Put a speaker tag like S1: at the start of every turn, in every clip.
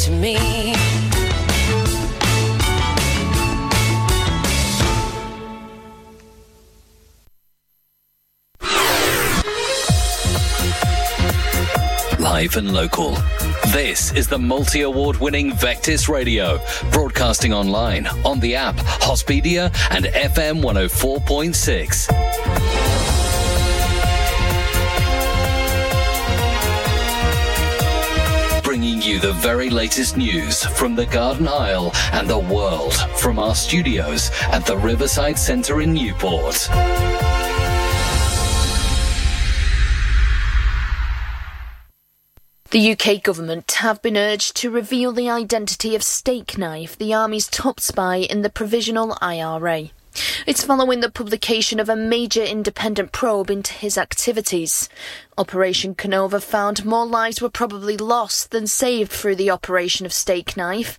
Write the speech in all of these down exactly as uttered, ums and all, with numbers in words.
S1: to me.
S2: Live and local. This is the multi-award winning Vectis Radio, broadcasting online, on the app, Hospedia and F M one oh four point six. Bringing you the very latest news from the Garden Isle and the world from our studios at the Riverside Centre in Newport.
S3: The U K government have been urged to reveal the identity of Stakeknife, the Army's top spy in the provisional I R A. It's following the publication of a major independent probe into his activities. Operation Canova found more lives were probably lost than saved through the operation of Stakeknife.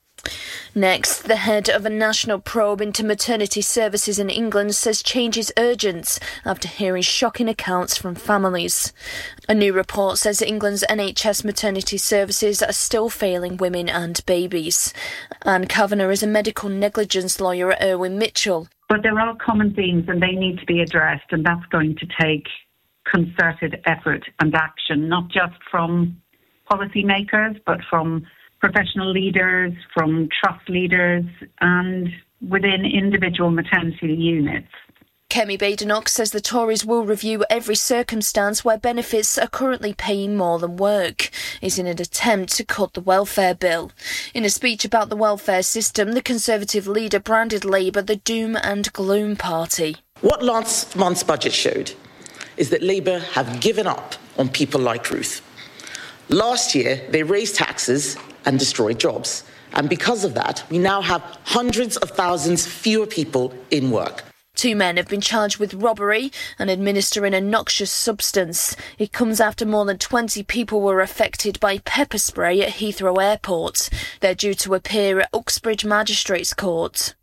S3: Next, the head of a national probe into maternity services in England says change is urgent after hearing shocking accounts from families. A new report says England's N H S maternity services are still failing women and babies. Anne Kavanagh is a medical negligence lawyer at Irwin Mitchell.
S4: But there are common themes and they need to be addressed, and that's going to take concerted effort and action, not just from policymakers, but from professional leaders, from trust leaders and within individual maternity units.
S3: Kemi Badenoch says the Tories will review every circumstance where benefits are currently paying more than work. It's in an attempt to cut the welfare bill. In a speech about the welfare system, the Conservative leader branded Labour the doom and gloom party.
S5: What last month's budget showed is that Labour have given up on people like Ruth. Last year, they raised taxes and destroyed jobs. And because of that, we now have hundreds of thousands fewer people in work.
S3: Two men have been charged with robbery and administering a noxious substance. It comes after more than twenty people were affected by pepper spray at Heathrow Airport. They're due to appear at Uxbridge Magistrates Court.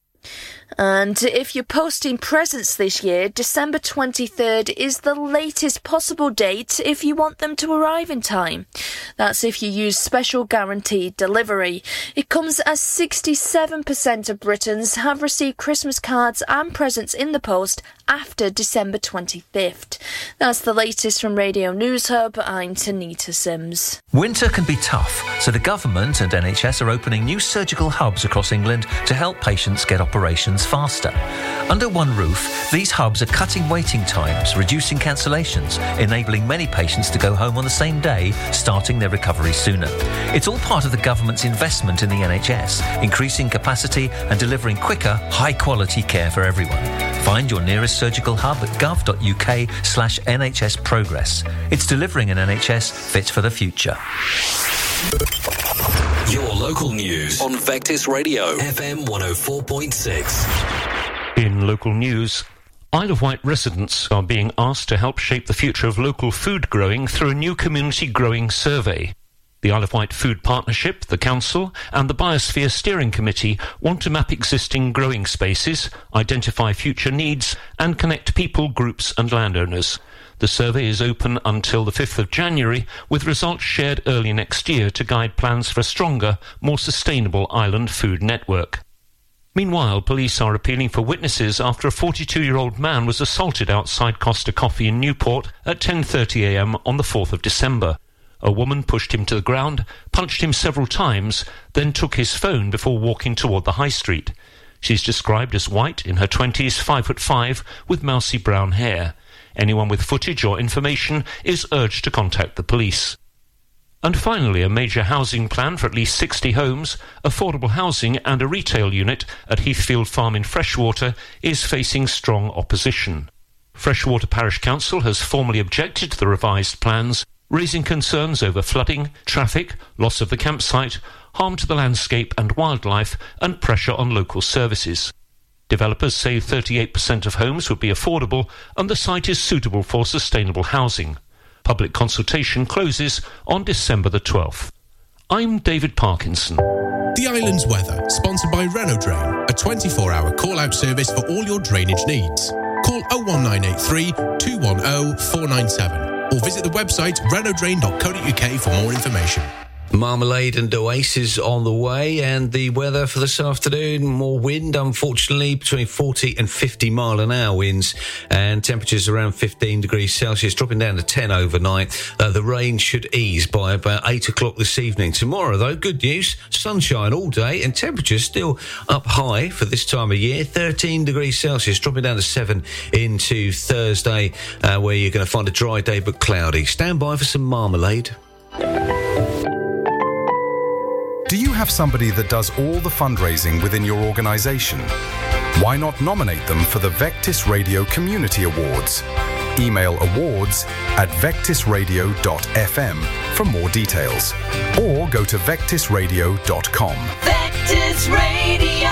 S3: And if you're posting presents this year, December twenty-third is the latest possible date if you want them to arrive in time. That's if you use special guaranteed delivery. It comes as sixty-seven percent of Britons have received Christmas cards and presents in the post after December twenty-fifth. That's the latest from Radio News Hub. I'm Tanita Sims.
S6: Winter can be tough, so the government and N H S are opening new surgical hubs across England to help patients get operations faster. Under one roof, these hubs are cutting waiting times, reducing cancellations, enabling many patients to go home on the same day, starting their recovery sooner. It's all part of the government's investment in the N H S, increasing capacity and delivering quicker, high-quality care for everyone. Find your nearest surgical hub at gov.uk slash NHS Progress. It's delivering an N H S fit for the future.
S2: Your local news on Vectis Radio, F M one oh four point six.
S7: In local news, Isle of Wight residents are being asked to help shape the future of local food growing through a new community growing survey. The Isle of Wight Food Partnership, the Council and the Biosphere Steering Committee want to map existing growing spaces, identify future needs and connect people, groups and landowners. The survey is open until the fifth of January, with results shared early next year to guide plans for a stronger, more sustainable island food network. Meanwhile, police are appealing for witnesses after a forty-two-year-old man was assaulted outside Costa Coffee in Newport at ten thirty a m on the fourth of December. A woman pushed him to the ground, punched him several times, then took his phone before walking toward the high street. She's described as white, in her twenties, five foot five, with mousy brown hair. Anyone with footage or information is urged to contact the police. And finally, a major housing plan for at least sixty homes, affordable housing and a retail unit at Heathfield Farm in Freshwater is facing strong opposition. Freshwater Parish Council has formally objected to the revised plans, raising concerns over flooding, traffic, loss of the campsite, harm to the landscape and wildlife, and pressure on local services. Developers say thirty-eight percent of homes would be affordable and the site is suitable for sustainable housing. Public consultation closes on December the twelfth. I'm David Parkinson.
S8: The Island's Weather, sponsored by Renault Drain, a twenty-four hour call-out service for all your drainage needs. Call oh one nine eight three, two one oh, four nine seven or visit the website renault drain dot co dot uk for more information.
S1: Marmalade and Oasis on the way, and the weather for this afternoon, more wind, unfortunately, between forty and fifty mile an hour winds, and temperatures around fifteen degrees Celsius, dropping down to ten overnight. Uh, the rain should ease by about eight o'clock this evening. Tomorrow, though, good news, sunshine all day, and temperatures still up high for this time of year, thirteen degrees Celsius, dropping down to seven into Thursday, uh, where you're going to find a dry day but cloudy. Stand by for some Marmalade.
S9: Do you have somebody that does all the fundraising within your organisation? Why not nominate them for the Vectis Radio Community Awards? Email awards at vectis radio dot f m for more details, or go to vectis radio dot com.
S10: Vectis Radio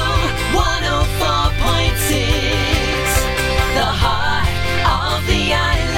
S10: one oh four point six, the heart of the island.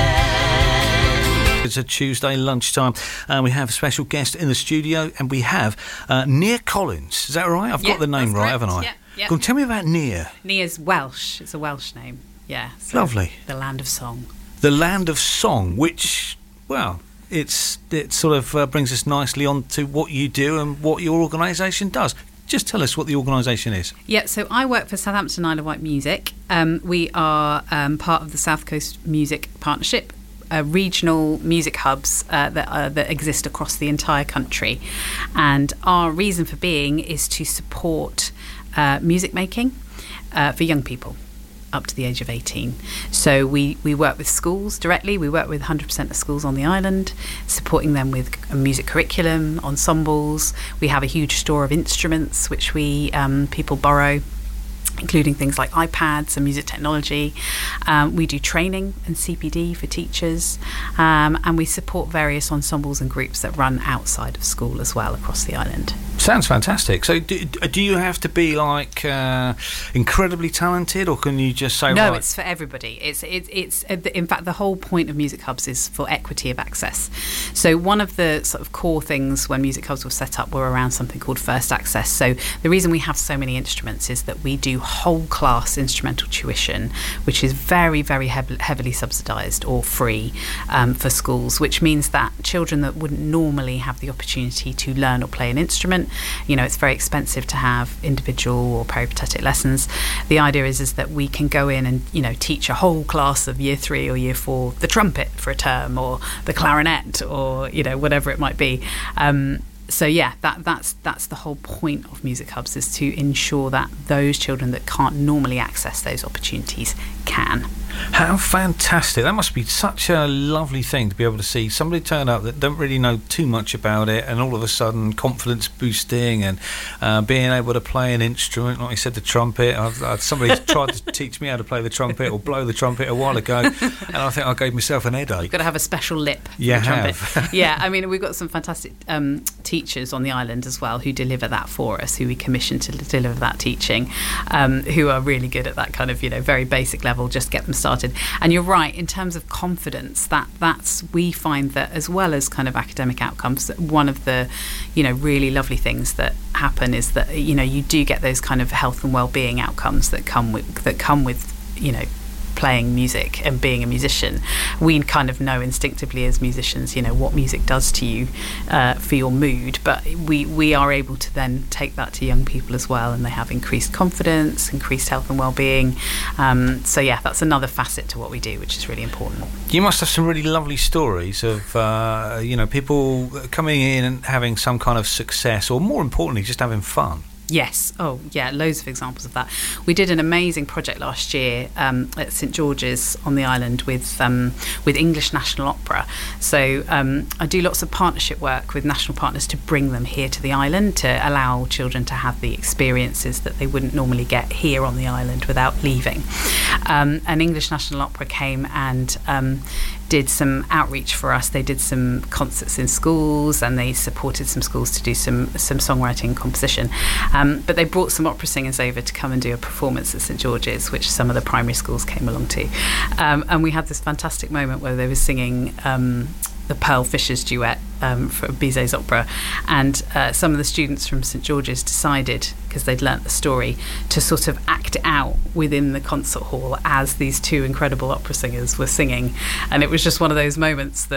S1: It's a Tuesday lunchtime, and we have a special guest in the studio, and we have uh, Nia Collins. Is that right? I've
S11: yeah,
S1: got the name right, haven't I?
S11: Yeah, yeah.
S1: Go on, tell me about Nia.
S11: Nia's Welsh. It's a Welsh name. Yeah. So
S1: Lovely.
S11: The land of song.
S1: The land of song, which, well, it's it sort of uh, brings us nicely on to what you do and what your organisation does. Just tell us what the organisation is.
S11: Yeah, so I work for Southampton Isle of Wight Music. Um, we are um, part of the South Coast Music Partnership. Uh, regional music hubs uh, that uh, that exist across the entire country, and our reason for being is to support uh, music making uh, for young people up to the age of eighteen. So we, we work with schools directly. We work with one hundred percent of schools on the island, supporting them with a music curriculum, ensembles. We have a huge store of instruments which we um, people borrow, including things like iPads and music technology. Um, we do training and C P D for teachers, um, and we support various ensembles and groups that run outside of school as well across the island.
S1: Sounds fantastic. So do, do you have to be like uh, incredibly talented, or can you just say
S11: no?
S1: Right.
S11: It's for everybody. It's it's it's in fact the whole point of music hubs is for equity of access. So one of the sort of core things when music hubs were set up were around something called first access. So the reason we have so many instruments is that we do whole class instrumental tuition, which is very very hev- heavily subsidised or free um, for schools, which means that children that wouldn't normally have the opportunity to learn or play an instrument, you know, it's very expensive to have individual or peripatetic lessons. The idea is is that we can go in and, you know, teach a whole class of year three or year four the trumpet for a term, or the clarinet, or, you know, whatever it might be. Um, So yeah, that that's that's the whole point of music hubs, is to ensure that those children that can't normally access those opportunities can.
S1: How fantastic. That must be such a lovely thing to be able to see somebody turn up that don't really know too much about it, and all of a sudden confidence boosting and uh, being able to play an instrument, like you said, the trumpet. I've, I've, somebody tried to teach me how to play the trumpet or blow the trumpet a while ago, and I think I gave myself an headache.
S11: You've got to have a special lip for
S1: you
S11: the trumpet.
S1: have.
S11: Yeah, I mean, we've got some fantastic um, teachers on the island as well who deliver that for us, who we commission to deliver that teaching, um, who are really good at that kind of, you know, very basic level, just get them started. And you're right, in terms of confidence, that that's we find that as well as kind of academic outcomes, that one of the, you know, really lovely things that happen is that, you know, you do get those kind of health and well-being outcomes that come with that come with, you know, playing music and being a musician. We kind of know instinctively as musicians, you know, what music does to you uh, for your mood, but we, we are able to then take that to young people as well, and they have increased confidence, increased health and well-being. Um, so yeah, that's another facet to what we do, which is really important.
S1: You must have some really lovely stories of, uh, you know, people coming in and having some kind of success, or more importantly, just having fun.
S11: Yes. Oh, yeah, loads of examples of that. We did an amazing project last year um, at St George's on the island with um, with English National Opera. So um, I do lots of partnership work with national partners to bring them here to the island, to allow children to have the experiences that they wouldn't normally get here on the island without leaving. Um, and English National Opera came and um, did some outreach for us. They did some concerts in schools, and they supported some schools to do some some songwriting composition. Um, but they brought some opera singers over to come and do a performance at St George's, which some of the primary schools came along to. Um, and we had this fantastic moment where they were singing um, the Pearl Fishers duet um, for Bizet's opera, and uh, some of the students from St George's decided, because they'd learnt the story, to sort of act it out within the concert hall as these two incredible opera singers were singing. And it was just one of those moments that,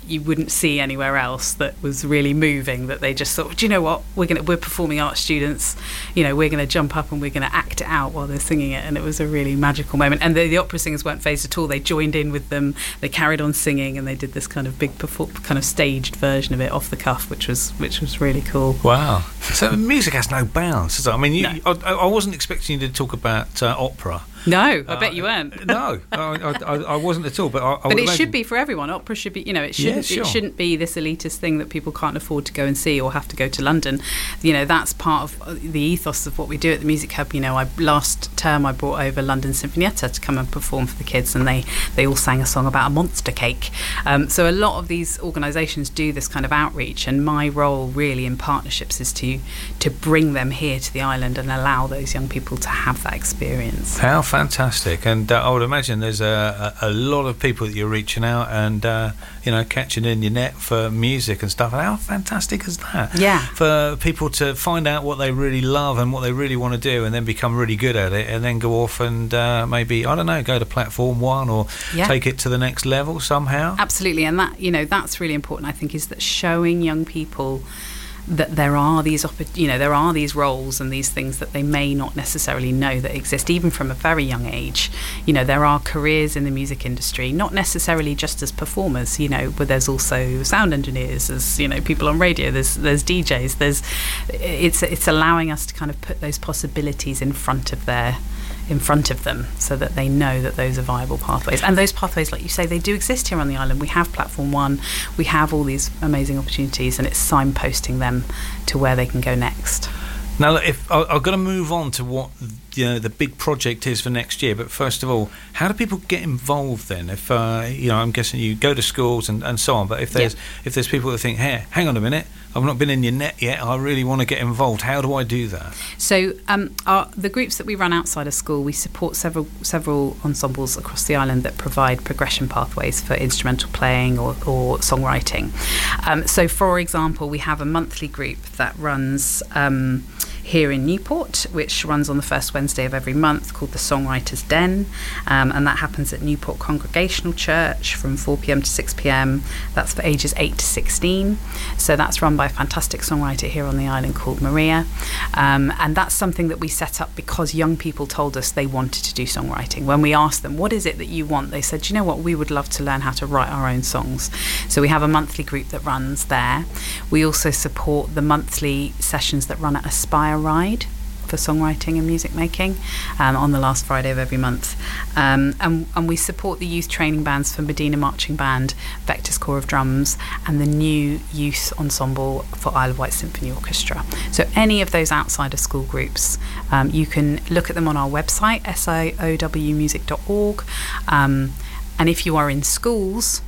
S11: you wouldn't see anywhere else that was really moving, that they just thought, do you know what, we're going to we're performing arts students, you know, we're going to jump up and we're going to act it out while they're singing it. And it was a really magical moment. And the, the opera singers weren't phased at all. They joined in with them, they carried on singing, and they did this kind of big perform- kind of staged version of it off the cuff, which was which was really cool.
S1: Wow. So music has no bounds, does it? I mean, you,
S11: No.
S1: I, I wasn't expecting you to talk about uh, opera.
S11: No, I
S1: Uh,
S11: bet you weren't.
S1: No, I, I, I wasn't at all. But I, I
S11: But
S1: would
S11: it
S1: imagine-
S11: should be for everyone. Opera should be, you know, it shouldn't
S1: Yeah, sure.
S11: it shouldn't be this elitist thing that people can't afford to go and see or have to go to London. You know, that's part of the ethos of what we do at the Music Hub. You know, I last term I brought over London Sinfonietta to come and perform for the kids, and they they all sang a song about a monster cake. Um, so a lot of these organisations do this kind of outreach, and my role really in partnerships is to to bring them here to the island and allow those young people to have that experience.
S1: How fantastic. And uh, I would imagine there's a, a, a lot of people that you're reaching out and, uh, you know, catching in your net for music and stuff. How fantastic is that?
S11: Yeah.
S1: For people to find out what they really love and what they really want to do, and then become really good at it, and then go off and uh, maybe, I don't know, go to platform one or
S11: Yeah.
S1: take it to the next level somehow.
S11: Absolutely, and that, you know, that's really important, I think, is that showing young people that there are these oppo- you know there are these roles and these things that they may not necessarily know that exist, even from a very young age. You know, there are careers in the music industry, not necessarily just as performers, you know, but there's also sound engineers, there's, you know, people on radio, there's there's D Js, there's it's it's allowing us to kind of put those possibilities in front of their in front of them, so that they know that those are viable pathways. And those pathways, like you say, they do exist here on the island. We have Platform One, we have all these amazing opportunities, and it's signposting them to where they can go next.
S1: Now, look, if I, I've got to move on to what, you know, the big project is for next year. But first of all, how do people get involved then? If uh, you know, I'm guessing you go to schools and, and so on. But if there's
S11: Yeah.
S1: if there's people that think, hey, hang on a minute, I've not been in your net yet, I really want to get involved. How do I do that?
S11: So um, our, the groups that we run outside of school, we support several several ensembles across the island that provide progression pathways for instrumental playing or, or songwriting. Um, so, for example, we have a monthly group that runs um, here in Newport, which runs on the first Wednesday of every month, called the Songwriters Den, um, and that happens at Newport Congregational Church from four p.m. to six p.m. That's for ages eight to sixteen. So that's run by a fantastic songwriter here on the island called Maria, um, and that's something that we set up because young people told us they wanted to do songwriting. When we asked them, what is it that you want, they said, you know what, we would love to learn how to write our own songs. So we have a monthly group that runs there. We also support the monthly sessions that run at Aspire Ride for songwriting and music making um, on the last Friday of every month, um, and, and we support the youth training bands for Medina Marching Band, Vectis Corps of Drums, and the new youth ensemble for Isle of Wight Symphony Orchestra. So any of those outside of school groups, um, you can look at them on our website, s i o w music dot org, um, and if you are in schools,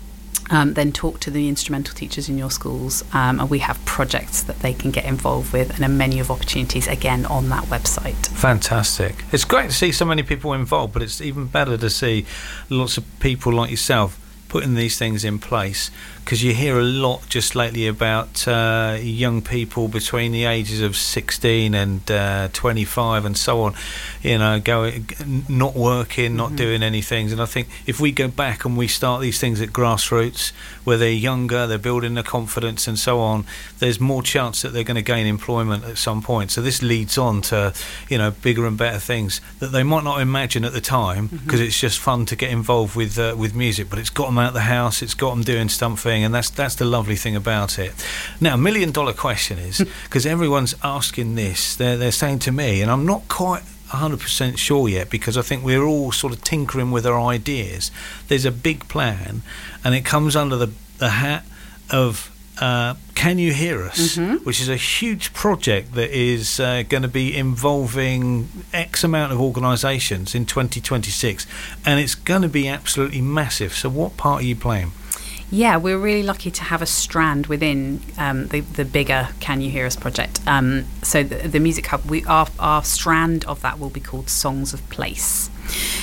S11: Um, then talk to the instrumental teachers in your schools, um, and we have projects that they can get involved with, and a menu of opportunities again on that website.
S1: Fantastic. It's great to see so many people involved, but it's even better to see lots of people like yourself putting these things in place, because you hear a lot just lately about uh, young people between the ages of sixteen and uh, twenty-five and so on, you know, going, not working, not mm-hmm. doing anything. And I think if we go back and we start these things at grassroots, where they're younger, they're building their confidence and so on, there's more chance that they're going to gain employment at some point. So this leads on to, you know, bigger and better things that they might not imagine at the time, because mm-hmm. it's just fun to get involved with uh, with music, but it's got them out of the house, it's got them doing something, and that's that's the lovely thing about it. Now, million dollar question is, because everyone's asking this, they're, they're saying to me, and I'm not quite one hundred percent sure yet, because I think we're all sort of tinkering with our ideas. There's a big plan, and it comes under the, the hat of uh, Can You Hear Us, mm-hmm. which is a huge project that is uh, going to be involving X amount of organisations in twenty twenty-six, and it's going to be absolutely massive. So what part are you playing?
S11: Yeah, we're really lucky to have a strand within um, the, the bigger Can You Hear Us project. Um, so the, the Music Hub, we, our, our strand of that will be called Songs of Place.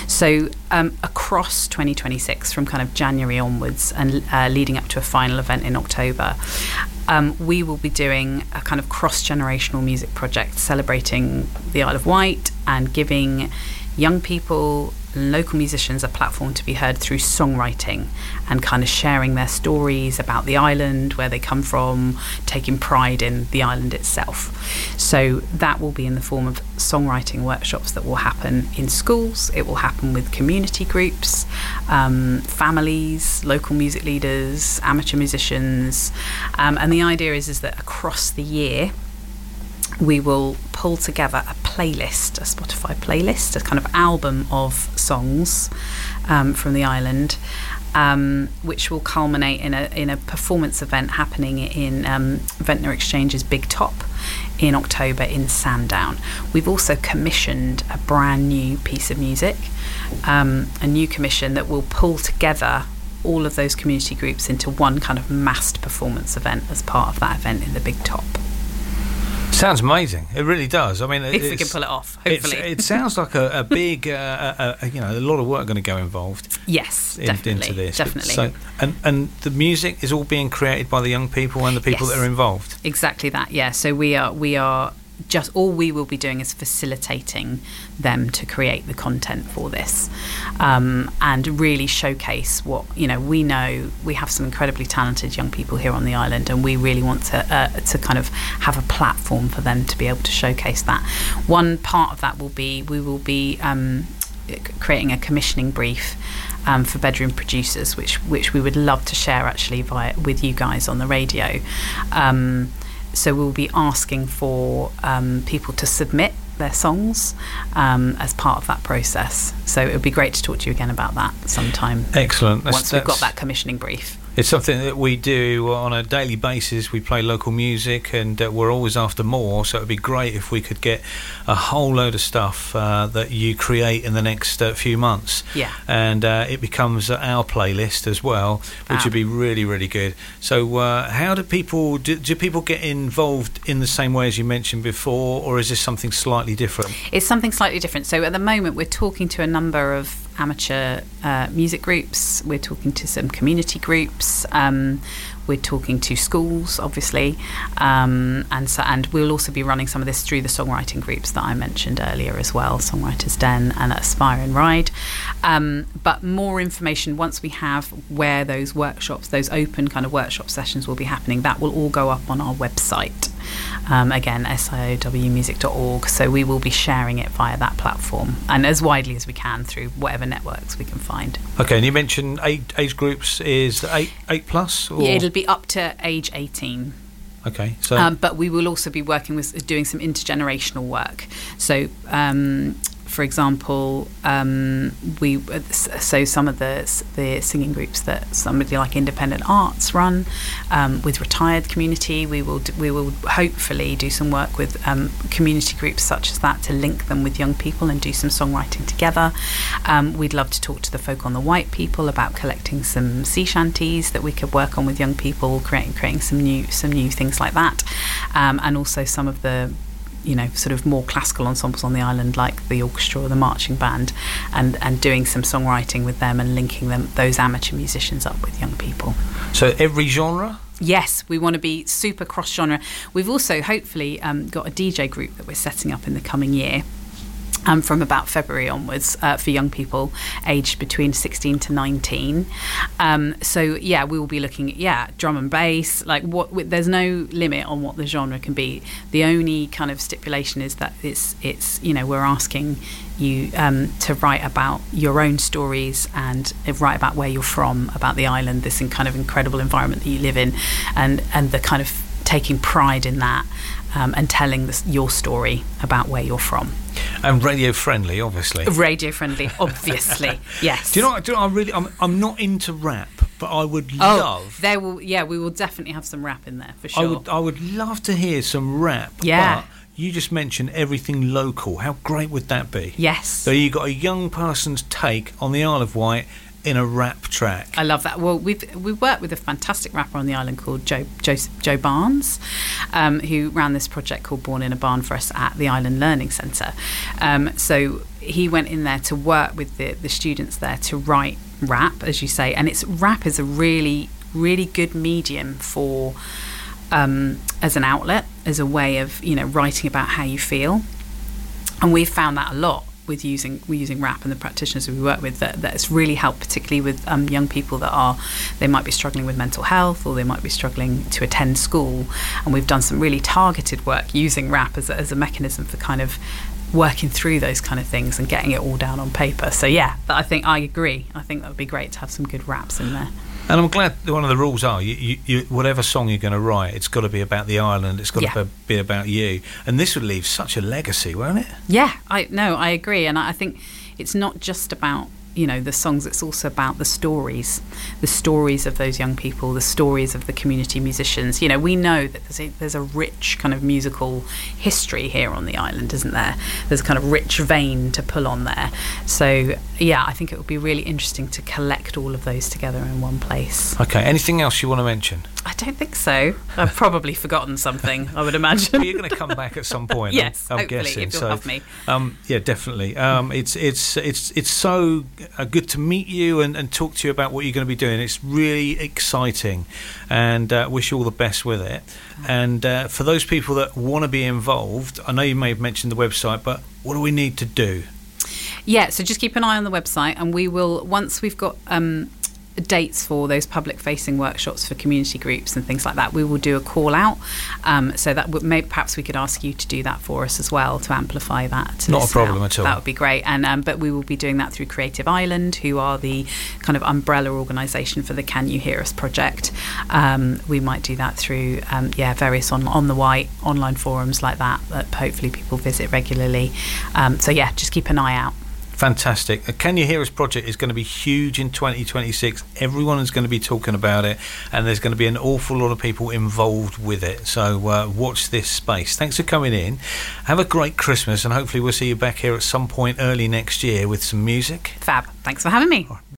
S11: So um, across twenty twenty-six, from kind of January onwards and uh, leading up to a final event in October, um, we will be doing a kind of cross-generational music project celebrating the Isle of Wight and giving young people local musicians a platform to be heard through songwriting and kind of sharing their stories about the island, where they come from, taking pride in the island itself. So that will be in the form of songwriting workshops that will happen in schools. It will happen with community groups, um, families, local music leaders, amateur musicians. Um, and the idea is, is that across the year, we will pull together a playlist, a Spotify playlist, a kind of album of songs um, from the island, um, which will culminate in a in a performance event happening in um, Ventnor Exchange's Big Top in October in Sandown. We've also commissioned a brand new piece of music, um, a new commission that will pull together all of those community groups into one kind of massed performance event as part of that event in the Big Top.
S1: Sounds amazing. It really does. I mean,
S11: if we can pull it off, hopefully.
S1: It sounds like a, a big, uh, a, a, you know, a lot of work going to go involved.
S11: Yes,
S1: in,
S11: definitely,
S1: into this.
S11: definitely.
S1: So, and and the music is all being created by the young people and the people
S11: yes.
S1: that are involved.
S11: Exactly that. Yeah. So we are we are just all we will be doing is facilitating them to create the content for this, um, and really showcase what, you know, we know we have some incredibly talented young people here on the island, and we really want to uh, to kind of have a platform for them to be able to showcase that. One part of that will be we will be um, creating a commissioning brief Um, for bedroom producers, which which we would love to share actually via with you guys on the radio. Um, so we'll be asking for um, people to submit their songs um, as part of that process. So it would be great to talk to you again about that sometime.
S1: Excellent. That's,
S11: once we've got that commissioning brief.
S1: It's something that we do on a daily basis. We play local music, and uh, we're always after more. So it'd be great if we could get a whole load of stuff uh, that you create in the next uh, few months.
S11: Yeah.
S1: And uh, it becomes our playlist as well, which
S11: Wow.
S1: would be really, really good. So uh, how do people do, do people get involved in the same way as you mentioned before, or is this something slightly different?
S11: It's something slightly different. So at the moment, we're talking to a number of amateur uh, music groups. We're talking to some community groups. Um, we're talking to schools, obviously, um, and so and we'll also be running some of this through the songwriting groups that I mentioned earlier as well, Songwriters Den and Aspire and Ride. Um, but more information once we have where those workshops, those open kind of workshop sessions will be happening. That will all go up on our website. Um, again, S I O W music dot org. So we will be sharing it via that platform and as widely as we can through whatever networks we can find.
S1: Okay, and you mentioned eight age groups is eight eight plus. Or?
S11: Yeah, it'll be up to age eighteen.
S1: Okay, so
S11: um, but we will also be working with doing some intergenerational work. So. Um, For example, um, we so some of the the singing groups that somebody like Independent Arts run um, with retired community, we will we will hopefully do some work with um, community groups such as that to link them with young people and do some songwriting together. Um, we'd love to talk to the folk on the White people about collecting some sea shanties that we could work on with young people, creating creating some new some new things like that, um, and also some of the, you know, sort of more classical ensembles on the island like the orchestra or the marching band, and, and doing some songwriting with them and linking them, those amateur musicians up with young people.
S1: So every genre?
S11: Yes, we want to be super cross-genre. We've also hopefully um, got a D J group that we're setting up in the coming year. Um, from about February onwards uh, for young people aged between sixteen to nineteen. Um, so yeah, we will be looking at yeah drum and bass. Like what? There's no limit on what the genre can be. The only kind of stipulation is that it's it's you know we're asking you um, to write about your own stories and write about where you're from, about the island, this kind of incredible environment that you live in, and and the kind of taking pride in that. Um, and telling this, your story about where you're from.
S1: And radio friendly, obviously.
S11: Radio friendly, obviously. Yes.
S1: Do you know? What, do you know? I really, I'm, I'm not into rap, but I would
S11: oh,
S1: love.
S11: There will, yeah, we will definitely have some rap in there for sure.
S1: I would, I would love to hear some rap.
S11: Yeah.
S1: But you just mentioned everything local. How great would that be?
S11: Yes.
S1: So you got a young person's take on the Isle of Wight in a rap track.
S11: I love that. Well, we've we worked with a fantastic rapper on the island called Joe Joe, Joe Barnes, um, who ran this project called Born in a Barn for us at the Island Learning Centre. Um, so he went in there to work with the, the students there to write rap, as you say, and it's rap is a really really good medium for um, as an outlet, as a way of you know writing about how you feel, and we've found that a lot. with using we're using rap and the practitioners we work with that that's really helped, particularly with um, young people that are they might be struggling with mental health or they might be struggling to attend school, and we've done some really targeted work using rap as a, as a mechanism for kind of working through those kind of things and getting it all down on paper. So yeah, I think I agree. I think that would be great to have some good raps in there.
S12: And I'm glad that one of the rules are you, you, you, whatever song you're going to write, it's got to be about the island. It's got
S11: Yeah.
S12: to be about you. And this would leave such a legacy, won't it?
S11: Yeah, I no, I agree, and I think it's not just about, you know, the songs, it's also about the stories, the stories of those young people, the stories of the community musicians. You know, we know that there's a, there's a rich kind of musical history here on the island, isn't there? There's a kind of rich vein to pull on there. So, yeah, I think it would be really interesting to collect all of those together in one place.
S12: Okay, anything else you want to mention?
S11: I don't think so. I've probably forgotten something, I would imagine.
S12: Well, you're going to come back at some point.
S11: Yes,
S12: I'm, I'm
S11: hopefully,
S12: guessing.
S11: if you'll
S12: so,
S11: have me.
S12: Um, yeah, definitely. Um, it's it's it's it's so uh, good to meet you and, and talk to you about what you're going to be doing. It's really exciting, and uh, wish you all the best with it. And uh, for those people that want to be involved, I know you may have mentioned the website, but what do we need to do?
S11: Yeah, so just keep an eye on the website, and we will, once we've got um, dates for those public-facing workshops for community groups and things like that, we will do a call out. Um, so that would, maybe perhaps we could ask you to do that for us as well, to amplify that. To
S12: Not a
S11: listen
S12: problem
S11: out.
S12: at all.
S11: That would be great. And um, but we will be doing that through Creative Island, who are the kind of umbrella organisation for the Can You Hear Us project. Um, we might do that through um, yeah various on on the white online forums like that that hopefully people visit regularly. Um, so yeah, just keep an eye out.
S12: Fantastic. The Can You Hear Us project is going to be huge in twenty twenty-six. Everyone is going to be talking about it, and there's going to be an awful lot of people involved with it. So uh, watch this space. Thanks for coming in. Have a great Christmas, and hopefully we'll see you back here at some point early next year with some music.
S11: Fab. Thanks for having me.